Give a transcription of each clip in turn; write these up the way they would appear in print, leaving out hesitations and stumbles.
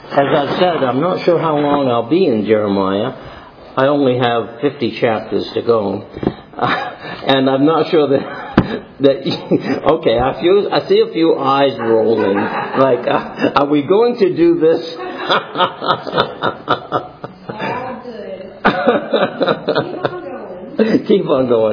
As I said, I'm not sure how long I'll be in Jeremiah. I only have 50 chapters to go. And I'm not sure that okay, I see a few eyes rolling. Like, are we going to do this? Keep on going.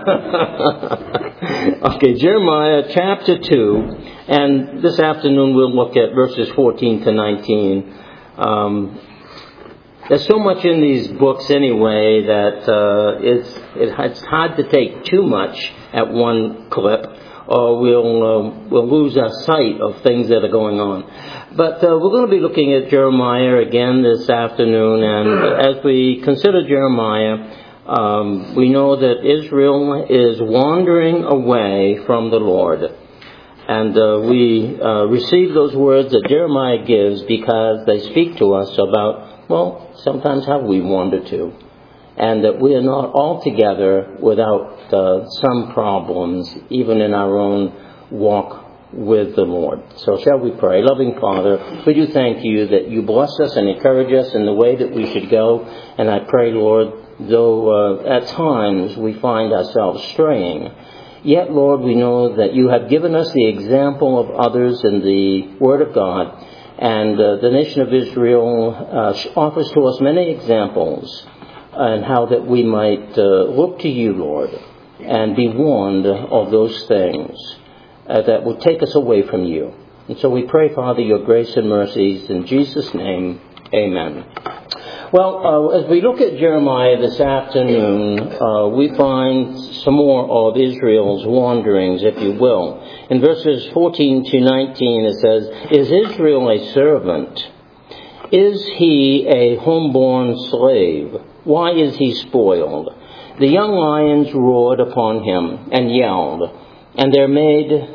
Okay, Jeremiah chapter 2. And this afternoon we'll look at verses 14 to 19. There's so much in these books anyway that it's hard to take too much at one clip, or we'll lose our sight of things that are going on. But we're going to be looking at Jeremiah again this afternoon, and as we consider Jeremiah, we know that Israel is wandering away from the Lord. And we receive those words that Jeremiah gives because they speak to us about, well, sometimes how we wander to. And that we are not altogether without some problems, even in our own walk with the Lord. So shall we pray? Loving Father, we do thank you that you bless us and encourage us in the way that we should go. And I pray, Lord, though at times we find ourselves straying, yet, Lord, we know that you have given us the example of others in the Word of God, and the nation of Israel offers to us many examples on how that we might look to you, Lord, and be warned of those things that would take us away from you. And so we pray, Father, your grace and mercies in Jesus' name. Amen. Well, as we look at Jeremiah this afternoon, we find some more of Israel's wanderings, if you will. In verses 14 to 19 it says, "Is Israel a servant? Is he a homeborn slave? Why is he spoiled? The young lions roared upon him and yelled, and they made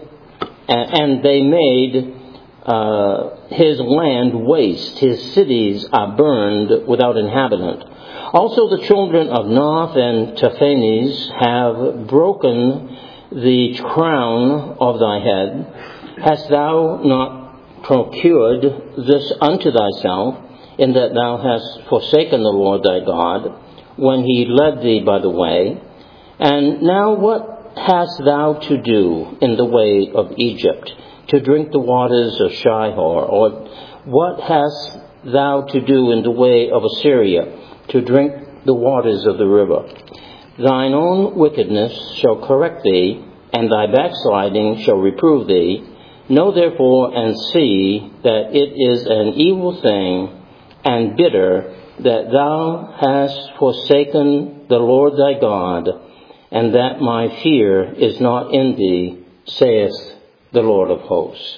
his land waste. His cities are burned without inhabitant. Also the children of Noth and Taphanes have broken the crown of thy head. Hast thou not procured this unto thyself, in that thou hast forsaken the Lord thy God, when he led thee by the way? And now what hast thou to do in the way of Egypt, to drink the waters of Shihor? Or what hast thou to do in the way of Assyria, to drink the waters of the river? Thine own wickedness shall correct thee, and thy backsliding shall reprove thee. Know therefore and see that it is an evil thing and bitter that thou hast forsaken the Lord thy God, and that my fear is not in thee, saith the Lord of hosts."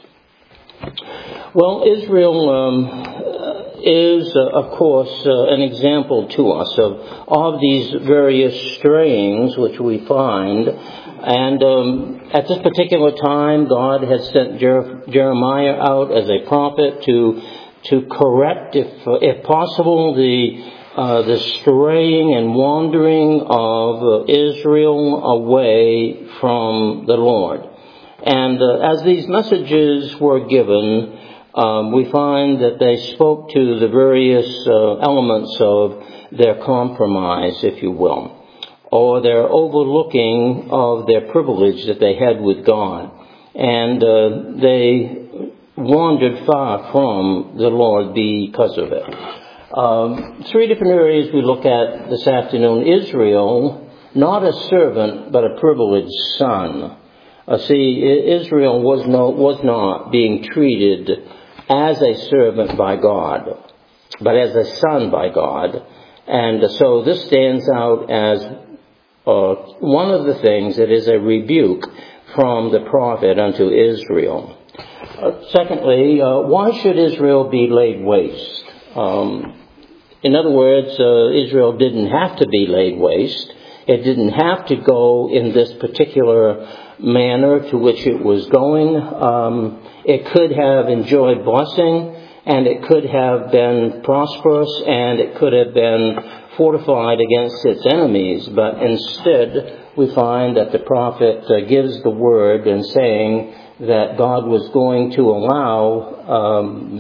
Well, Israel is, of course, an example to us of these various strayings which we find. And at this particular time, God had sent Jeremiah out as a prophet to correct, if possible, the straying and wandering of Israel away from the Lord. And as these messages were given, we find that they spoke to the various elements of their compromise, if you will, or their overlooking of their privilege that they had with God. And they wandered far from the Lord because of it. Three different areas we look at this afternoon. Israel, not a servant, but a privileged son. See, Israel was not being treated as a servant by God, but as a son by God. And so this stands out as one of the things that is a rebuke from the prophet unto Israel. Secondly, why should Israel be laid waste? In other words, Israel didn't have to be laid waste. It didn't have to go in this particular manner to which it was going. It could have enjoyed blessing, and it could have been prosperous, and it could have been fortified against its enemies. But instead, we find that the prophet gives the word and saying that God was going to allow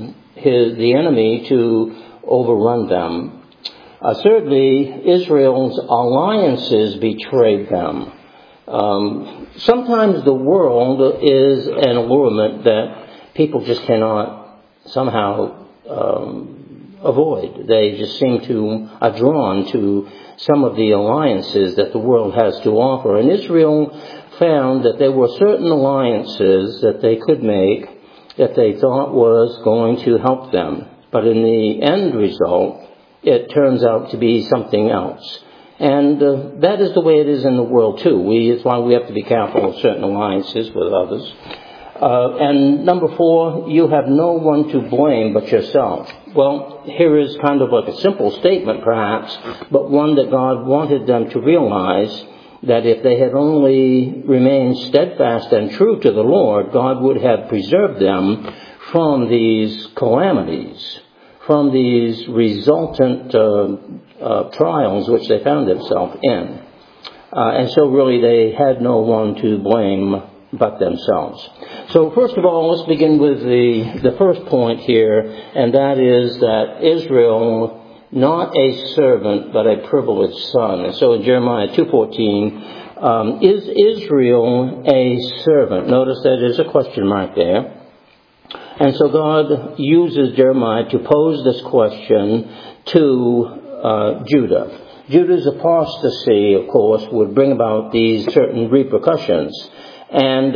the enemy to overrun them. Thirdly, Israel's alliances betrayed them. Sometimes the world is an allurement that people just cannot somehow avoid. They just seem to are drawn to some of the alliances that the world has to offer. And Israel found that there were certain alliances that they could make that they thought was going to help them. But in the end result, it turns out to be something else. And that is the way it is in the world too. It's why we have to be careful of certain alliances with others. And number 4, you have no one to blame but yourself. Well, here is kind of like a simple statement perhaps, but one that God wanted them to realize that if they had only remained steadfast and true to the Lord, God would have preserved them from these calamities, from these resultant trials which they found themselves in. And so really they had no one to blame but themselves. So first of all, let's begin with the first point here, and that is that Israel, not a servant, but a privileged son. And so in Jeremiah 2:14, is Israel a servant? Notice that there's a question mark there. And so God uses Jeremiah to pose this question to Judah. Judah's apostasy, of course, would bring about these certain repercussions. And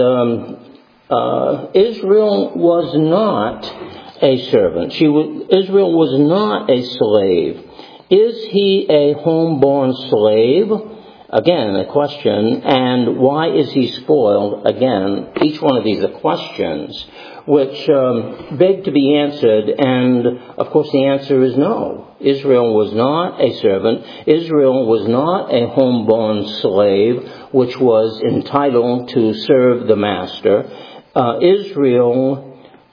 Israel was not a servant. Israel was not a slave. Is he a homeborn slave? Again, a question. And why is he spoiled? Again, each one of these are questions which beg to be answered. And, of course, the answer is no. Israel was not a servant. Israel was not a homeborn slave, which was entitled to serve the master. Israel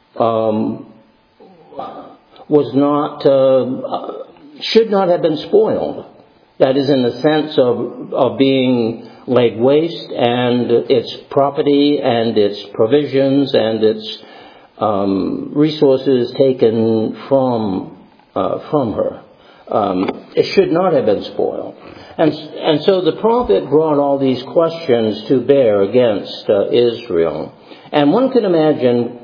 was not, should not have been spoiled. That is in the sense of being laid waste, and its property and its provisions and its resources taken from her. It should not have been spoiled. And so the prophet brought all these questions to bear against Israel. And one can imagine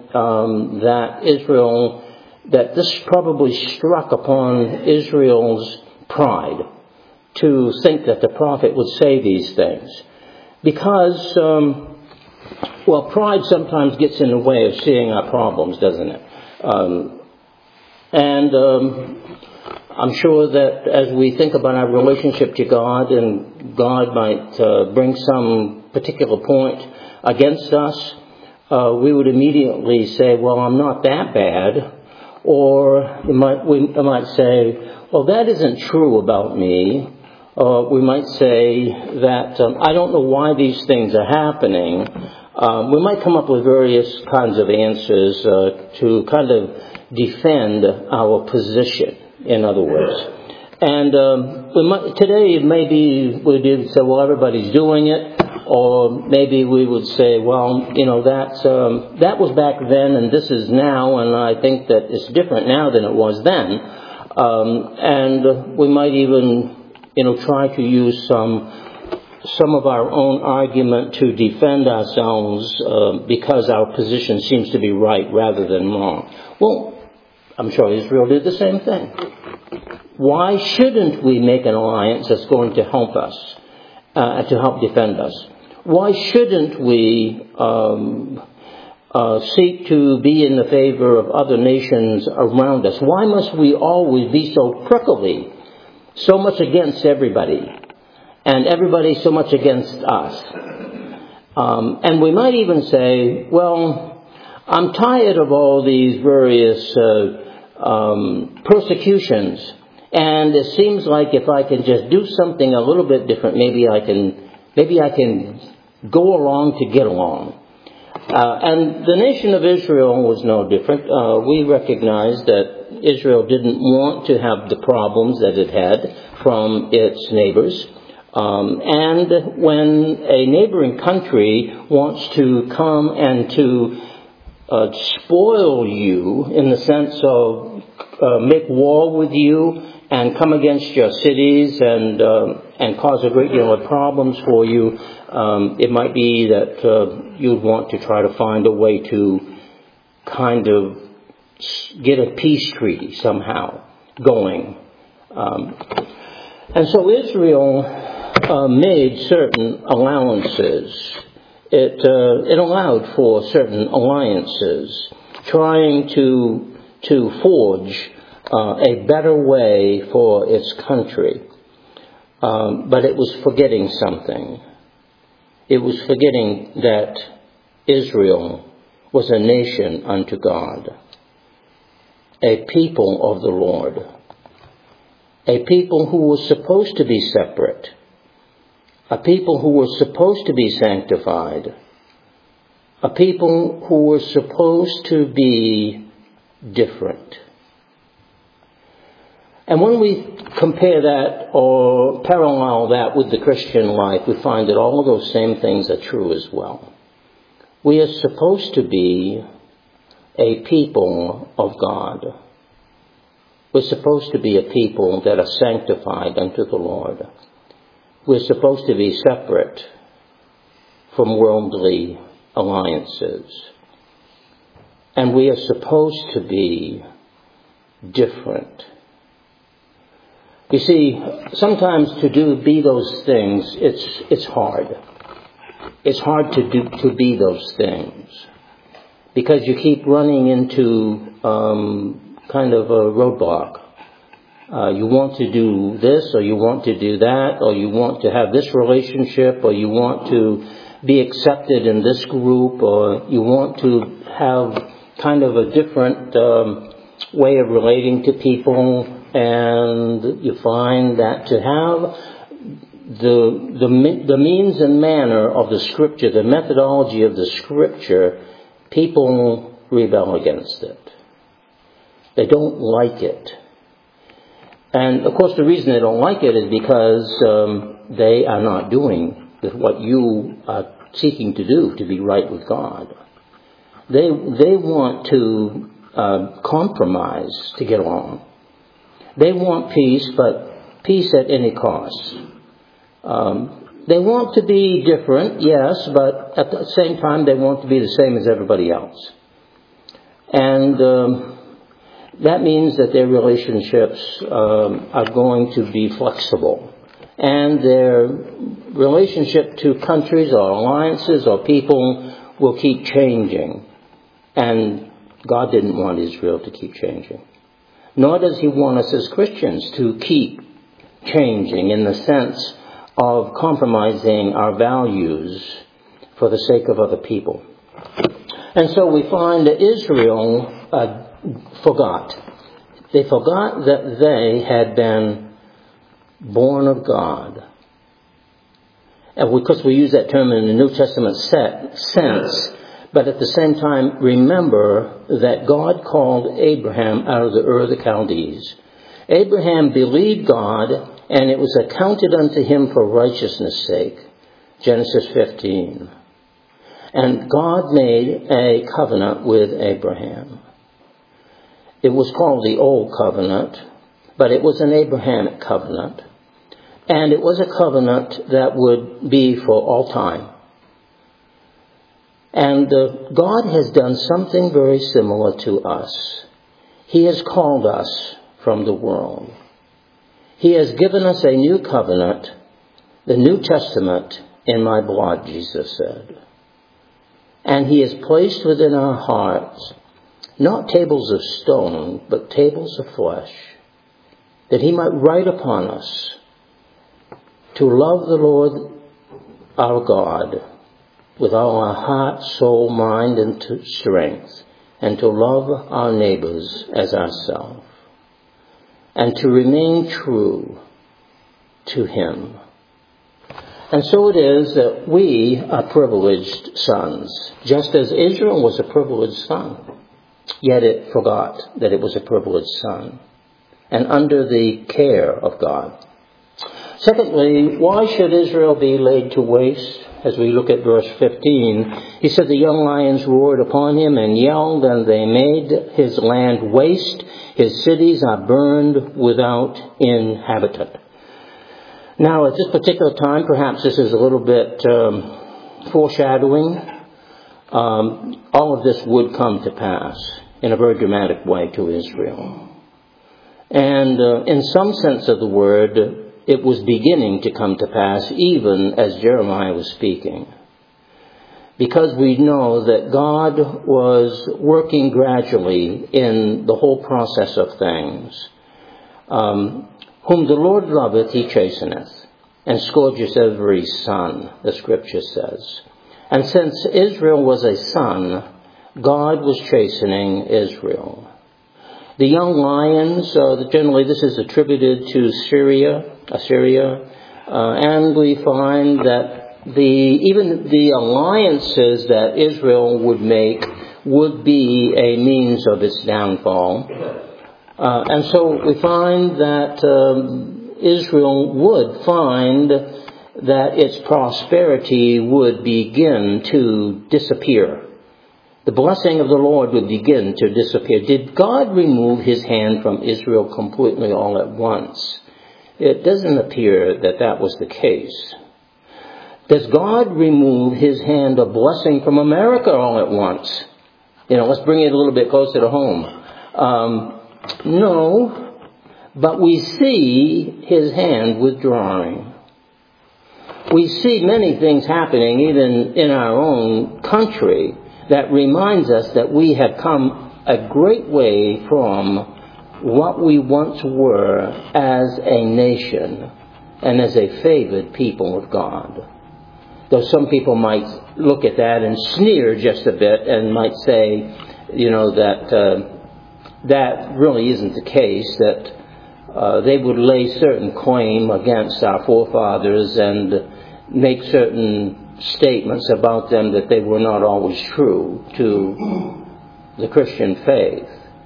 that this probably struck upon Israel's pride to think that the prophet would say these things. Because, pride sometimes gets in the way of seeing our problems, doesn't it? I'm sure that as we think about our relationship to God, and God might bring some particular point against us, we would immediately say, well, I'm not that bad. Or we might say, well, that isn't true about me. We might say that I don't know why these things are happening. We might come up with various kinds of answers to kind of defend our position, in other words. And today maybe we would say, well, everybody's doing it. Or maybe we would say, well, that was back then and this is now, and I think that it's different now than it was then. And we might even, try to use some of our own argument to defend ourselves because our position seems to be right rather than wrong. Well, I'm sure Israel did the same thing. Why shouldn't we make an alliance that's going to help us, to help defend us? Why shouldn't we seek to be in the favor of other nations around us? Why must we always be so prickly, so much against everybody, and everybody so much against us? And we might even say, well, I'm tired of all these various persecutions, and it seems like if I can just do something a little bit different, maybe I can go along to get along. And the nation of Israel was no different. We recognize that Israel didn't want to have the problems that it had from its neighbors. And when a neighboring country wants to come and to spoil you in the sense of make war with you and come against your cities and cause a great deal of problems for you. It might be that you'd want to try to find a way to kind of get a peace treaty somehow going. And so Israel made certain allowances. It allowed for certain alliances, trying to forge a better way for its country. But it was forgetting something. It was forgetting that Israel was a nation unto God, a people of the Lord, a people who was supposed to be separate, a people who were supposed to be sanctified, a people who were supposed to be different. And when we compare that or parallel that with the Christian life, we find that all of those same things are true as well. We are supposed to be a people of God. We're supposed to be a people that are sanctified unto the Lord. We're supposed to be separate from worldly alliances. And we are supposed to be different. You see, sometimes be those things, it's hard. It's hard to be those things because you keep running into kind of a roadblock. You want to do this, or you want to do that, or you want to have this relationship, or you want to be accepted in this group, or you want to have kind of a different way of relating to people. And you find that to have the means and manner of the Scripture, the methodology of the Scripture, people rebel against it. They don't like it. And, of course, the reason they don't like it is because they are not doing what you are seeking to do to be right with God. They want to compromise to get along. They want peace, but peace at any cost. They want to be different, yes, but at the same time they want to be the same as everybody else. And that means that their relationships are going to be flexible. And their relationship to countries or alliances or people will keep changing. And God didn't want Israel to keep changing. Nor does He want us as Christians to keep changing in the sense of compromising our values for the sake of other people. And so we find that Israel forgot. They forgot that they had been born of God. And because we use that term in the New Testament sense, but at the same time, remember that God called Abraham out of the Ur of the Chaldees. Abraham believed God, and it was accounted unto him for righteousness' sake. Genesis 15. And God made a covenant with Abraham. It was called the Old Covenant, but it was an Abrahamic covenant. And it was a covenant that would be for all time. And God has done something very similar to us. He has called us from the world. He has given us a new covenant, the New Testament, in my blood, Jesus said. And He has placed within our hearts not tables of stone, but tables of flesh, that He might write upon us to love the Lord our God with all our heart, soul, mind, and strength, and to love our neighbors as ourselves, and to remain true to Him. And so it is that we are privileged sons, just as Israel was a privileged son, yet it forgot that it was a privileged son, and under the care of God. Secondly, why should Israel be laid to waste? as we look at verse 15. He said, the young lions roared upon him and yelled, and they made his land waste. His cities are burned without inhabitant. Now, at this particular time, perhaps this is a little bit foreshadowing. All of this would come to pass in a very dramatic way to Israel. And in some sense of the word, it was beginning to come to pass even as Jeremiah was speaking. Because we know that God was working gradually in the whole process of things. Whom the Lord loveth, he chasteneth, and scourgeth every son, the scripture says. And since Israel was a son, God was chastening Israel. The young lions, generally this is attributed to Assyria, and we find that even the alliances that Israel would make would be a means of its downfall. And so we find that Israel would find that its prosperity would begin to disappear. The blessing of the Lord would begin to disappear. Did God remove his hand from Israel completely all at once? It doesn't appear that that was the case. Does God remove his hand of blessing from America all at once? Let's bring it a little bit closer to home. No, but we see his hand withdrawing. We see many things happening even in our own country that reminds us that we have come a great way from what we once were as a nation and as a favored people of God. Though some people might look at that and sneer just a bit and might say, that really isn't the case, that they would lay certain claim against our forefathers and make certain statements about them that they were not always true to the Christian faith.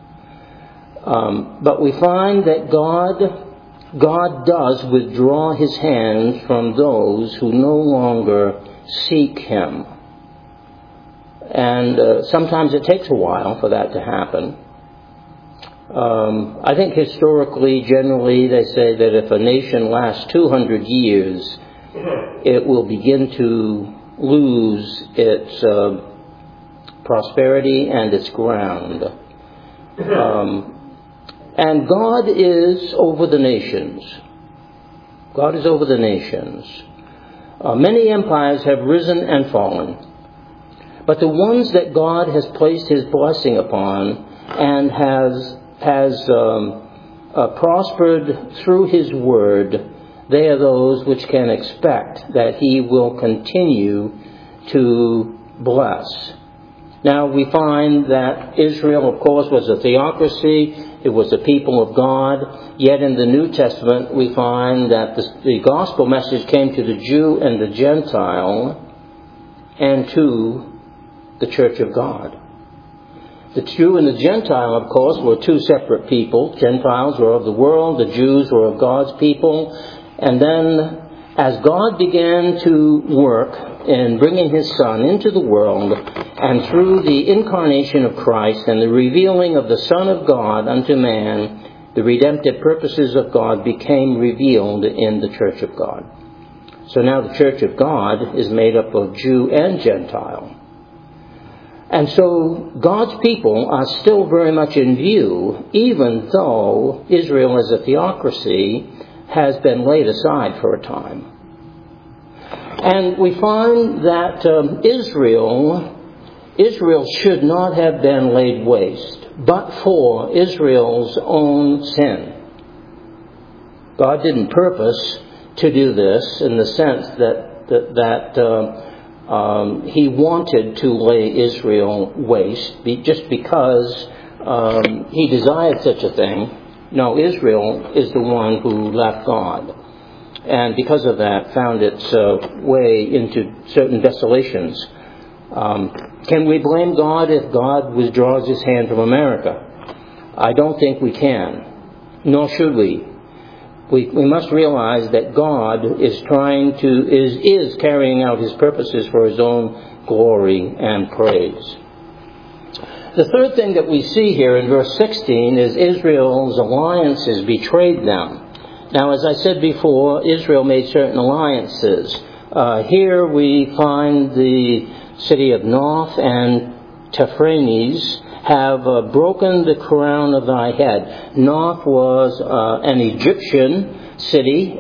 But we find that God does withdraw his hands from those who no longer seek him. And sometimes it takes a while for that to happen. I think historically, generally, they say that if a nation lasts 200 years, it will begin to lose its prosperity and its ground. And God is over the nations. God is over the nations. Many empires have risen and fallen. But the ones that God has placed his blessing upon and has prospered through his word, they are those which can expect that he will continue to bless. Now we find that Israel, of course, was a theocracy. It was a people of God. Yet in the New Testament we find that the gospel message came to the Jew and the Gentile and to the church of God. The Jew and the Gentile, of course, were two separate people. Gentiles were of the world. The Jews were of God's people. And then as God began to work in bringing his Son into the world, and through the incarnation of Christ and the revealing of the Son of God unto man, the redemptive purposes of God became revealed in the church of God. So now the church of God is made up of Jew and Gentile. And so God's people are still very much in view, even though Israel as a theocracy has been laid aside for a time. And we find that Israel should not have been laid waste, but for Israel's own sin. God didn't purpose to do this in the sense that he wanted to lay Israel waste just because he desired such a thing. No, Israel is the one who left God, and because of that found its way into certain desolations. Can we blame God if God withdraws his hand from America? I don't think we can, nor should we. we must realize that God is is carrying out His purposes for His own glory and praise. The third thing that we see here in verse 16 is Israel's alliances betrayed them. Now, as I said before, Israel made certain alliances. Here we find the city of Noth and Tahphanes have broken the crown of thy head. Noth was an Egyptian city.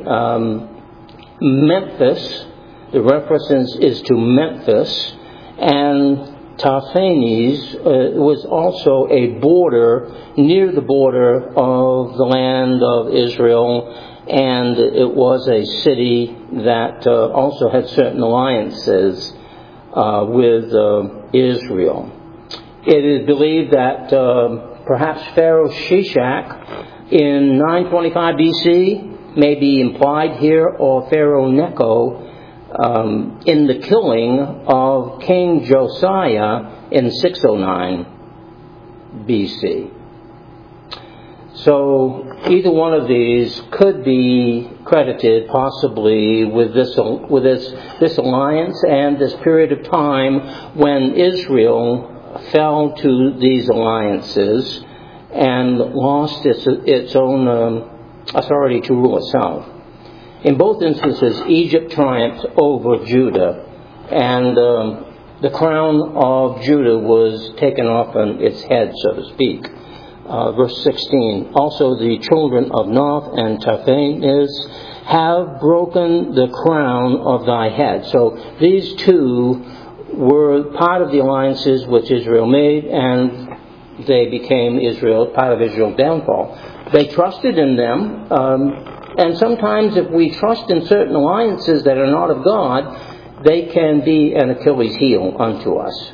Memphis, the reference is to Memphis, and Tahphanes was also a border, near the border of the land of Israel, and it was a city that also had certain alliances with Israel. It is believed that perhaps Pharaoh Shishak in 925 BC may be implied here, or Pharaoh Necho in the killing of King Josiah in 609 BC. So either one of these could be credited possibly with this alliance and this period of time when Israel fell to these alliances and lost its own authority to rule itself. In both instances, Egypt triumphed over Judah, and the crown of Judah was taken off on its head, so to speak. Verse 16, also the children of Noth and Tahphanes have broken the crown of thy head. So these two were part of the alliances which Israel made, and they became part of Israel's downfall. They trusted in them. And sometimes if we trust in certain alliances that are not of God, they can be an Achilles heel unto us.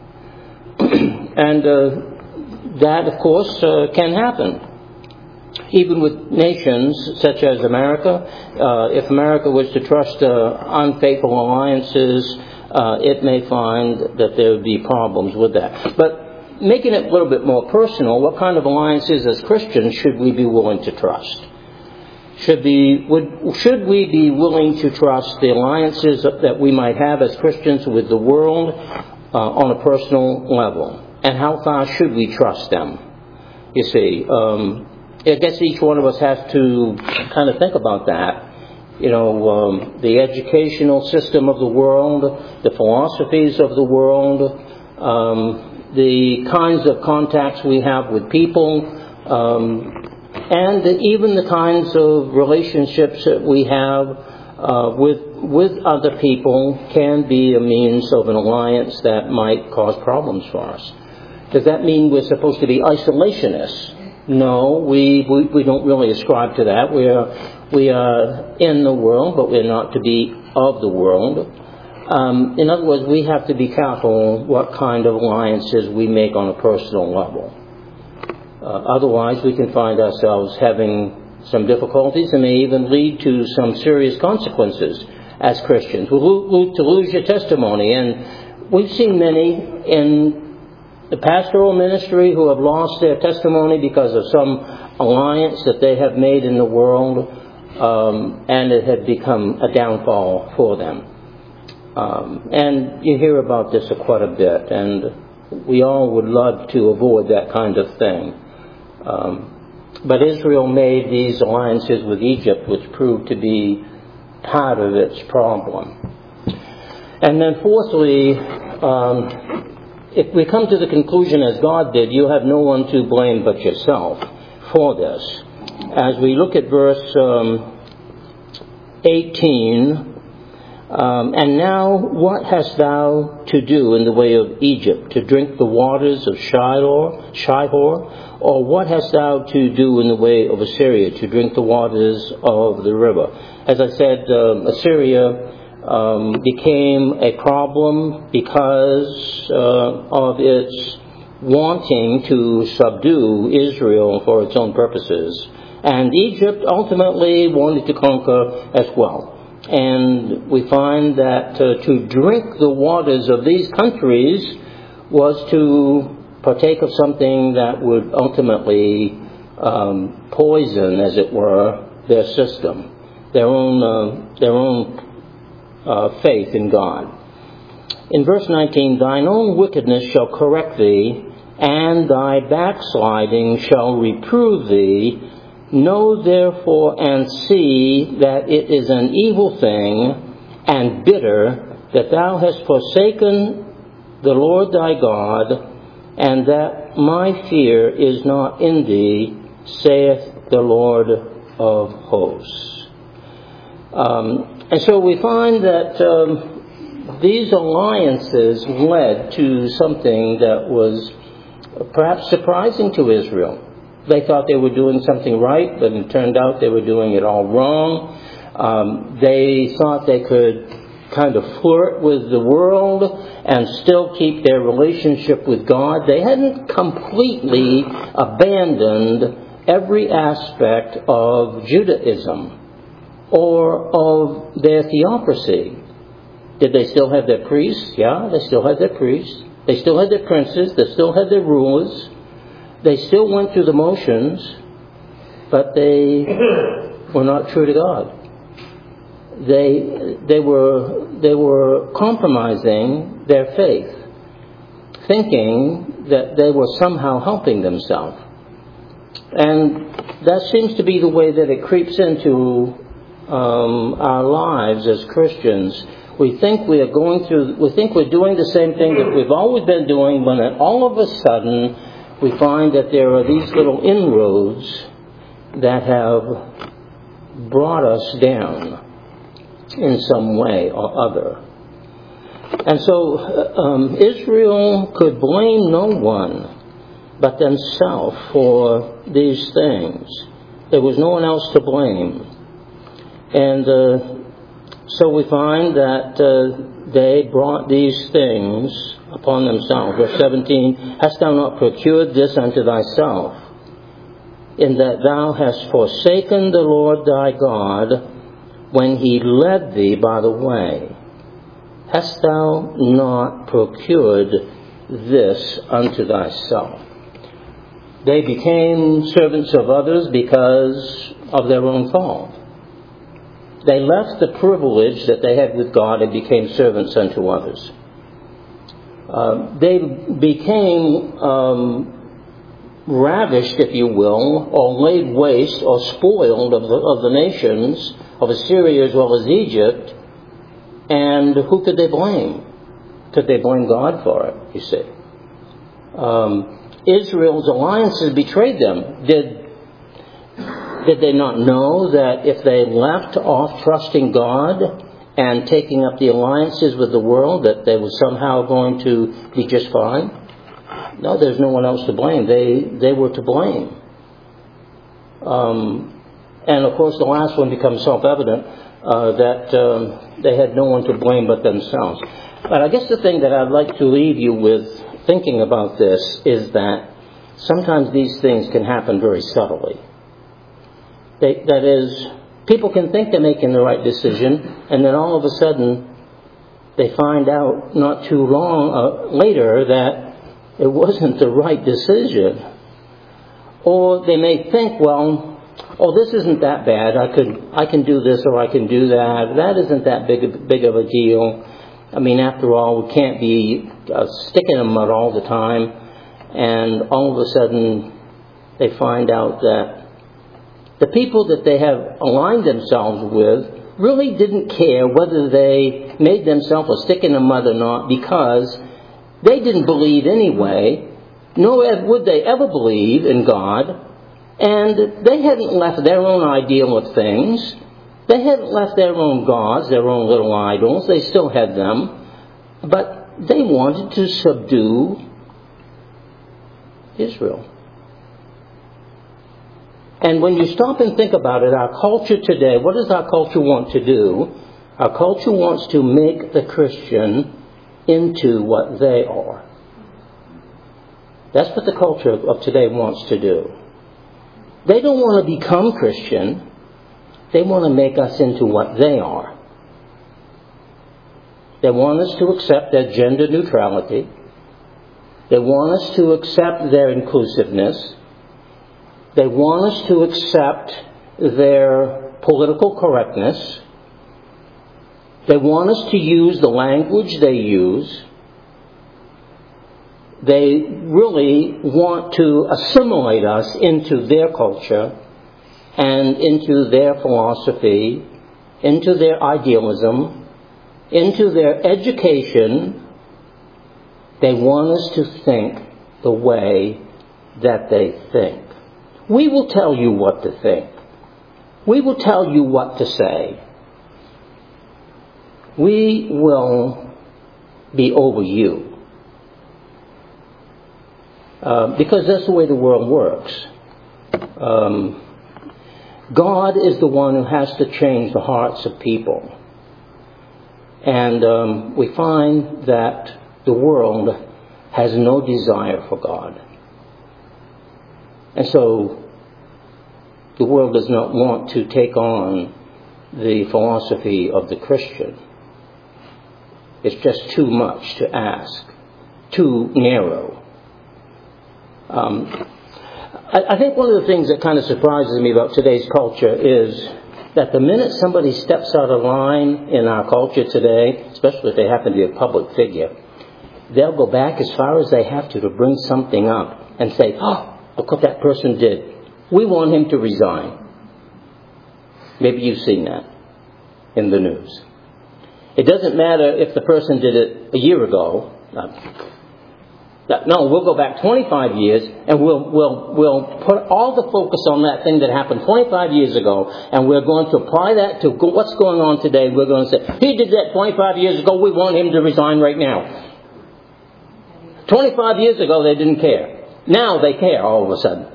And that, of course, can happen. Even with nations such as America, if America was to trust unfaithful alliances, it may find that there would be problems with that. But making it a little bit more personal, what kind of alliances as Christians should we be willing to trust? Should we be willing to trust the alliances that we might have as Christians with the world on a personal level? And how far should we trust them? You see, I guess each one of us has to kind of think about that. You know, the educational system of the world, the philosophies of the world, the kinds of contacts we have with people, and even the kinds of relationships that we have with other people can be a means of an alliance that might cause problems for us. Does that mean we're supposed to be isolationists? No, we don't really ascribe to that. We are in the world, but we're not to be of the world. In other words, we have to be careful what kind of alliances we make on a personal level. Otherwise, we can find ourselves having some difficulties and may even lead to some serious consequences as Christians. We'll to lose your testimony. And we've seen many in the pastoral ministry who have lost their testimony because of some alliance that they have made in the world, and it had become a downfall for them. And you hear about this quite a bit, and we all would love to avoid that kind of thing. But Israel made these alliances with Egypt, which proved to be part of its problem. And then fourthly, if we come to the conclusion as God did, you have no one to blame but yourself for this. As we look at verse 18, and now what hast thou to do in the way of Egypt, to drink the waters of Shihor? Or what hast thou to do in the way of Assyria, to drink the waters of the river? As I said, Assyria became a problem because of its wanting to subdue Israel for its own purposes. And Egypt ultimately wanted to conquer as well. And we find that to drink the waters of these countries was to partake of something that would ultimately poison, as it were, their system, their own faith in God. In verse 19, thine own wickedness shall correct thee, and thy backsliding shall reprove thee. Know therefore and see that it is an evil thing and bitter that thou hast forsaken the Lord thy God, and that my fear is not in thee, saith the Lord of hosts. And so we find that these alliances led to something that was perhaps surprising to Israel. They thought they were doing something right, but it turned out they were doing it all wrong. They thought they could kind of flirt with the world and still keep their relationship with God. They hadn't completely abandoned every aspect of Judaism or of their theocracy. Did they still have their priests? Yeah, they still had their priests. They still had their princes. They still had their rulers. They still went through the motions, but they were not true to God. They were compromising their faith, thinking that they were somehow helping themselves. And that seems to be the way that it creeps into our lives as Christians. We think we think we're doing the same thing that we've always been doing, when all of a sudden we find that there are these little inroads that have brought us down in some way or other. And so Israel could blame no one but themselves for these things. There was no one else to blame. And so we find that they brought these things upon themselves. Verse 17, hast thou not procured this unto thyself, in that thou hast forsaken the Lord thy God when he led thee by the way? Hast thou not procured this unto thyself? They became servants of others because of their own fault. They left the privilege that they had with God and became servants unto others. They became ravished, if you will, or laid waste or spoiled of the nations of Assyria as well as Egypt. And who could they blame? Could they blame God for it, you see? Israel's alliances betrayed them. Did they not know that if they left off trusting God and taking up the alliances with the world, that they were somehow going to be just fine? No, there's no one else to blame. They were to blame. And of course the last one becomes self-evident, that they had no one to blame but themselves. But I guess the thing that I'd like to leave you with thinking about this is that sometimes these things can happen very subtly. That is, people can think they're making the right decision, and then all of a sudden they find out not too long later that it wasn't the right decision. Or they may think, well, this isn't that bad. I can do this or I can do that. That isn't that big of a deal. I mean, after all, we can't be sticking in the mud all the time. And all of a sudden they find out that the people that they have aligned themselves with really didn't care whether they made themselves a stick in the mud or not, because they didn't believe anyway, nor would they ever believe in God, and they hadn't left their own ideal of things. They hadn't left their own gods, their own little idols. They still had them, but they wanted to subdue Israel. And when you stop and think about it, our culture today, what does our culture want to do? Our culture wants to make the Christian into what they are. That's what the culture of today wants to do. They don't want to become Christian. They want to make us into what they are. They want us to accept their gender neutrality. They want us to accept their inclusiveness. They want us to accept their political correctness. They want us to use the language they use. They really want to assimilate us into their culture and into their philosophy, into their idealism, into their education. They want us to think the way that they think. We will tell you what to think. We will tell you what to say. We will be over you. Because that's the way the world works. God is the one who has to change the hearts of people. And we find that the world has no desire for God. And so the world does not want to take on the philosophy of the Christian. It's just too much to ask, too narrow. I think one of the things that kind of surprises me about today's culture is that the minute somebody steps out of line in our culture today, especially if they happen to be a public figure, they'll go back as far as they have to bring something up and say, oh, look what that person did. We want him to resign. Maybe you've seen that in the news. It doesn't matter if the person did it a year ago. No, we'll go back 25 years and we'll put all the focus on that thing that happened 25 years ago, and we're going to apply that to what's going on today. We're going to say, he did that 25 years ago, we want him to resign right now. 25 years ago they didn't care. Now they care all of a sudden.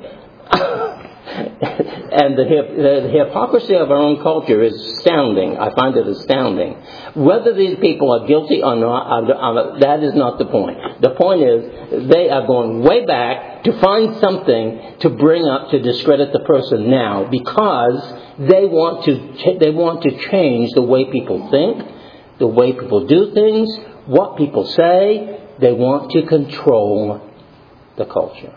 And the hypocrisy of our own culture is astounding. I find it astounding. Whether these people are guilty or not, that is not the point. The point is they are going way back to find something to bring up to discredit the person now, because they want to change the way people think, the way people do things, what people say. They want to control the culture.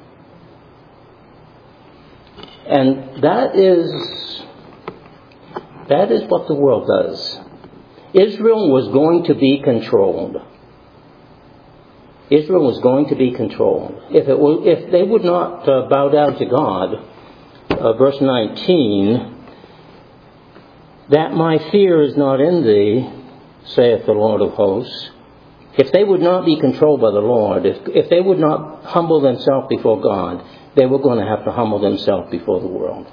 And that is what the world does. Israel was going to be controlled. Israel was going to be controlled. If they would not bow down to God, verse 19, that my fear is not in thee, saith the Lord of hosts. If they would not be controlled by the Lord, if they would not humble themselves before God, they were going to have to humble themselves before the world.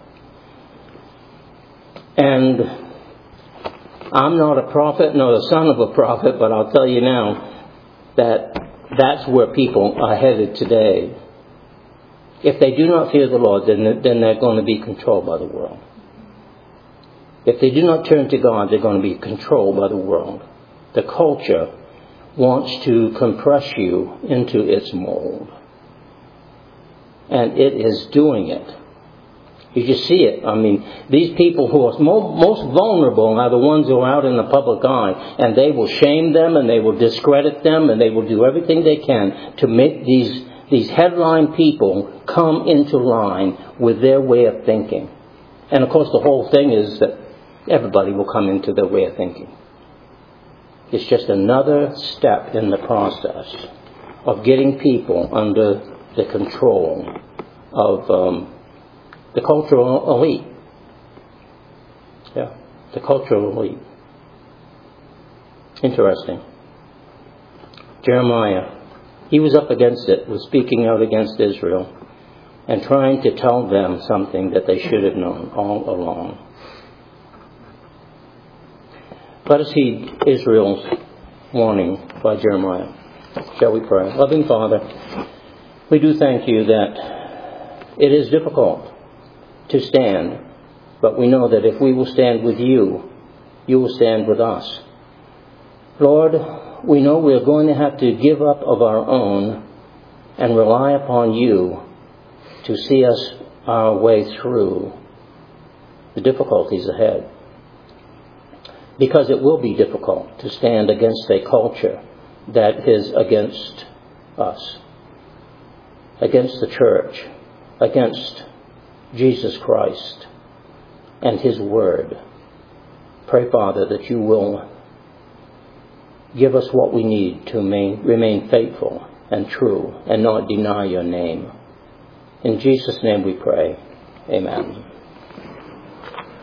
And I'm not a prophet, nor the son of a prophet, but I'll tell you now that that's where people are headed today. If they do not fear the Lord, then they're going to be controlled by the world. If they do not turn to God, they're going to be controlled by the world. The culture wants to compress you into its mold. And it is doing it. You just see it. I mean, these people who are most vulnerable are the ones who are out in the public eye. And they will shame them, and they will discredit them, and they will do everything they can to make these headline people come into line with their way of thinking. And of course the whole thing is that everybody will come into their way of thinking. It's just another step in the process of getting people under the control of the cultural elite. Yeah, the cultural elite. Interesting. Jeremiah, he was up against it, was speaking out against Israel and trying to tell them something that they should have known all along. Let us heed Israel's warning by Jeremiah. Shall we pray? Loving Father, we do thank you that it is difficult to stand, but we know that if we will stand with you, you will stand with us. Lord, we know we're going to have to give up of our own and rely upon you to see us our way through the difficulties ahead. Because it will be difficult to stand against a culture that is against us, against the church, against Jesus Christ, and His Word. Pray, Father, that you will give us what we need to remain faithful and true and not deny your name. In Jesus' name we pray. Amen.